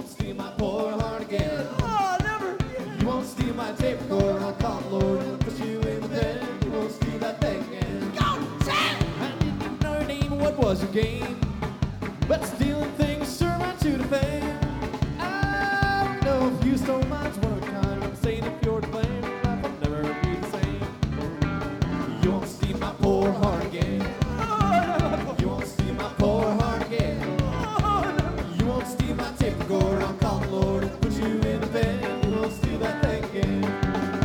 won't steal my poor heart again. Oh, never. You won't steal my tape recorder. I'll call the Lord and put you in the bed. You won't steal that thing again. Go, Sam! I didn't know your name, what was your game? But stealing things sure amounts you to fame. I don't know if you stole mine's one of a kind. I'm saying if you're to blame, your life will never be the same. You won't steal my poor heart again. You won't steal my poor heart again. You won't steal my tape recorder. I'll call the Lord and put you in the bed. You won't steal that thing again.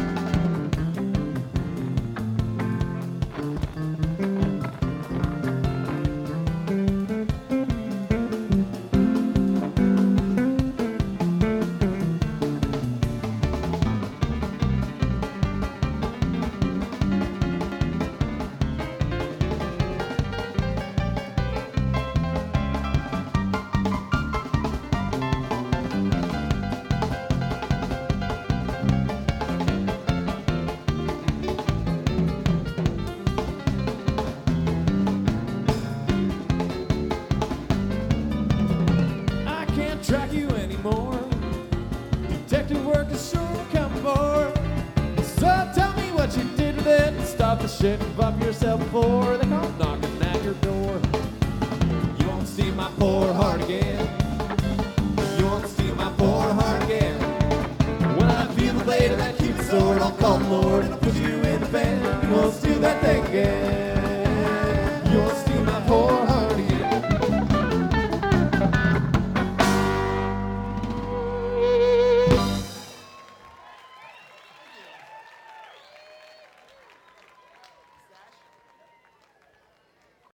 Track you anymore. Detective work is sure come more. So tell me what you did with it and stop the shit and bump yourself before they come knocking at your door. You won't see my poor heart again.